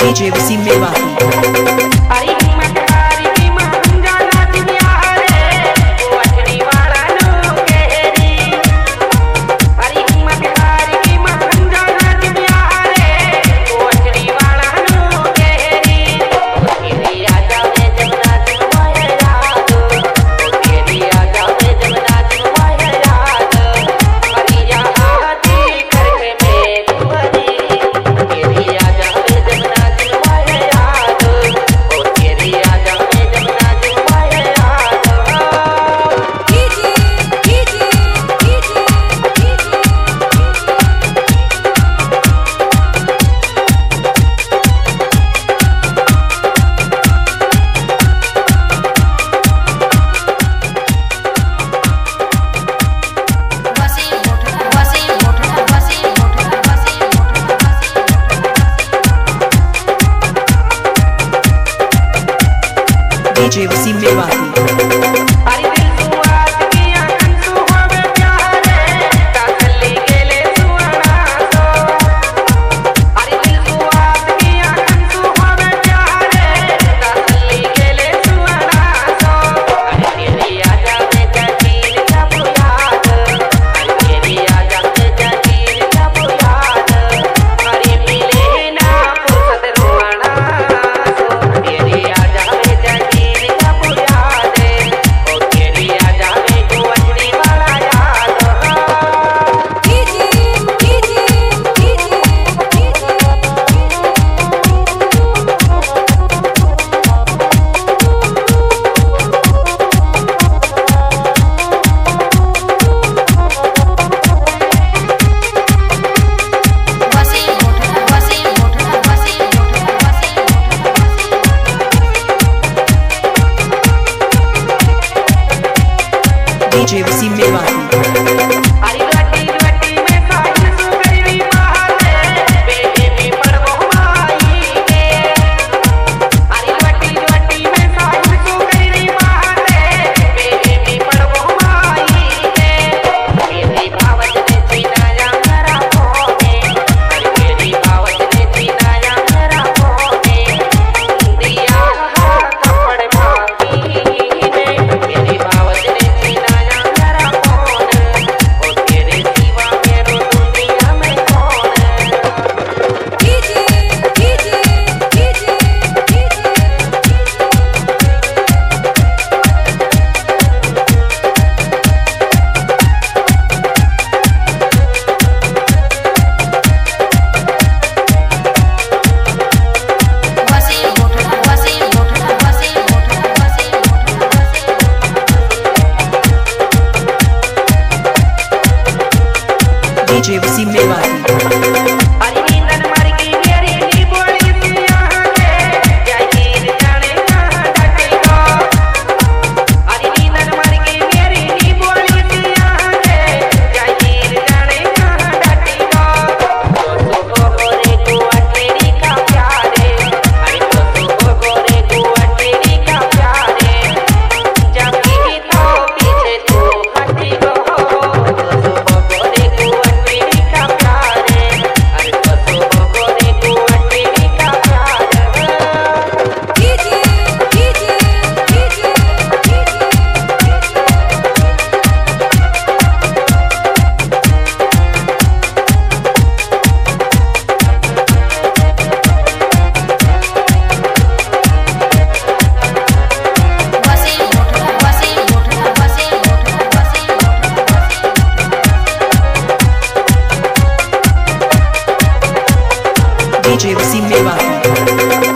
DJ Wasim Mewati. DJ Wasim Mewati. DJ Wasim Mewati. DJ Wasim Mewati. DJ Wasim Mewati.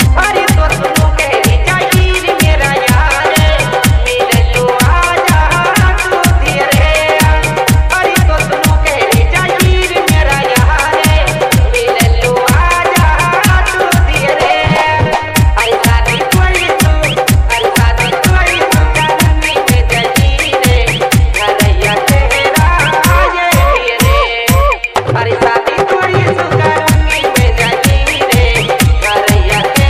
Hari tadi tu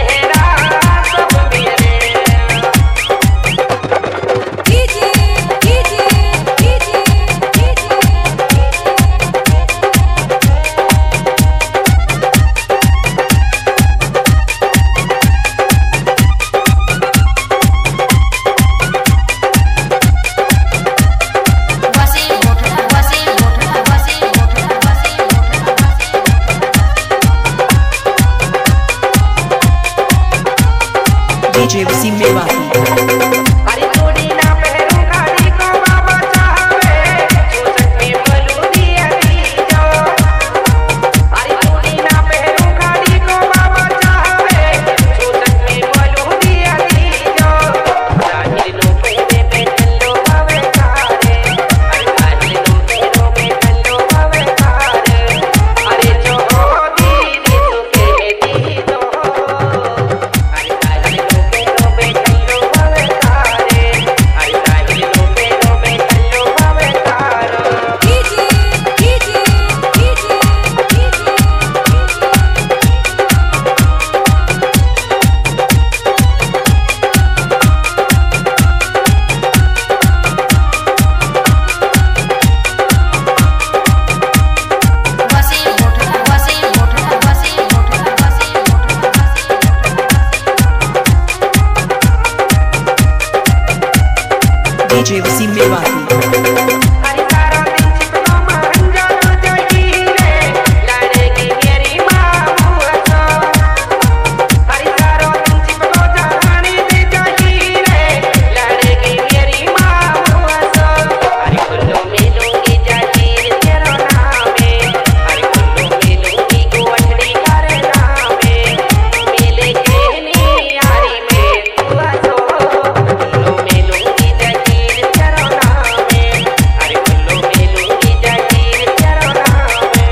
DJ Wasim Mewati. अरे चूड़ी ना पहनूं गाड़ी को बाबा चाहवे सोचत में बलूदी अभी जो अरे चूड़ी ना पहनूं गाड़ी को बाबा चाहवे सोचत में बलूदी अभी जो जाहिर लो पहने पे चलो हवे कारे अरे जाहिर लो पहनो पे चलो हवे कारे अरे जो दीदी तो के दी दो अरे जाहिर लो पहनो पे चलो हवे कारे अरे जाहिर लो पहनो पे चलो हवे कारे DJ Wasim Mewati. अरे सारा दिन चिपको महंगा तो जगीरे लड़ेगी मेरी मामू तो अरे सारा दिन चिपको जहानी भी जगीरे लड़ेगी मेरी मामू तो अरे कुल्लू मिलूंगी जगीर तेरा नामे अरे कुल्लू मिलूंगी गुवठड़ी करे नामे मिले के यारी में तू तो कुल्लू मिलूंगी जगीर तेरा नामे अरे कुल्लू मिलूंगी जगीर तेरा नामे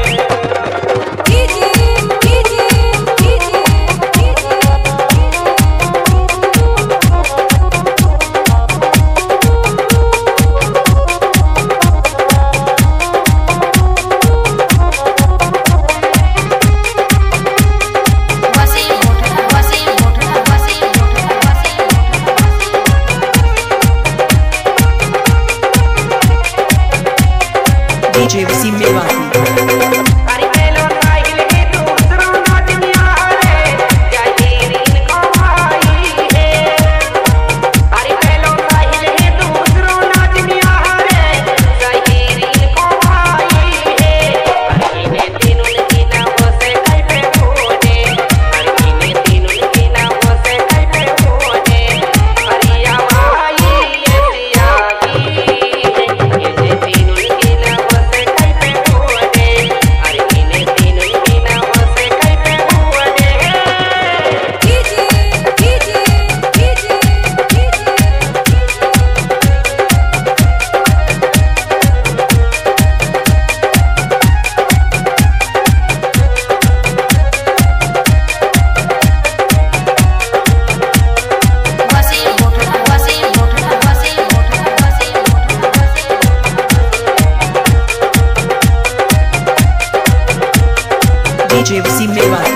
DJ Wasim Mewati. अरे पहलो साहिल के दूसरों नाच निहारे जगीर इनको भाई है अरे पहलो साहिल के दूसरों नाच निहारे जगीर इनको भाई है अरे इन्हें तीनों की नामों से कैसे होने अरे इन्हें तीनों की नामों से कैसे होने अरे या भाई ये सियाही है ये तीनों की नामों से कैसे होने अरे इन्हें तीनों की नामों से कैसे होने DJ Wasim Mewati.